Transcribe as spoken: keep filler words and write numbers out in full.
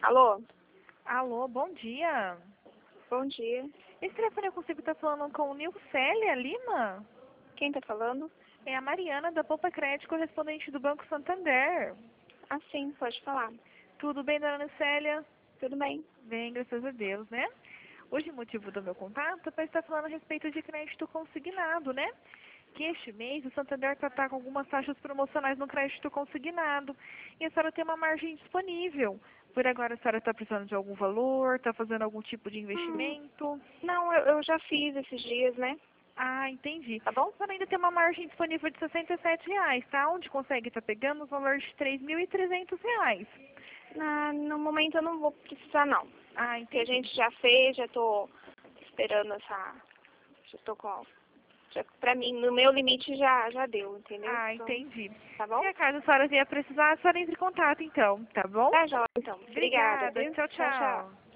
Alô? Alô, bom dia. Bom dia. Esse telefone eu consigo estar falando com o Nilcélia Lima? Quem tá falando? É a Mariana da Poupa Crédito, correspondente do Banco Santander. Ah, sim, pode falar. Tudo bem, dona Nilcélia? Tudo bem? Bem, graças a Deus, né? Hoje o motivo do meu contato é para estar falando a respeito de crédito consignado, né? Que este mês o Santander está com algumas taxas promocionais no crédito consignado. E a senhora tem uma margem disponível. Por agora a senhora está precisando de algum valor, está fazendo algum tipo de Hum, investimento? não, eu, eu já fiz esses dias, né? Ah, entendi. Tá bom? A senhora ainda tem uma margem disponível de sessenta e sete reais, tá? Onde consegue estar pegando o valor de três mil e trezentos reais. Na, no momento eu não vou precisar, não. Ah, Porque a entendi. gente já fez, já tô esperando essa... Já tô com... Já, pra mim, no meu limite já, já deu, entendeu? Ah, Então, entendi. tá bom? Se acaso a senhora vier precisar, a senhora entre em contato então, tá bom? Tá, jóia, então. Obrigada, Obrigada. viu? Tchau, Tchau, tchau. tchau.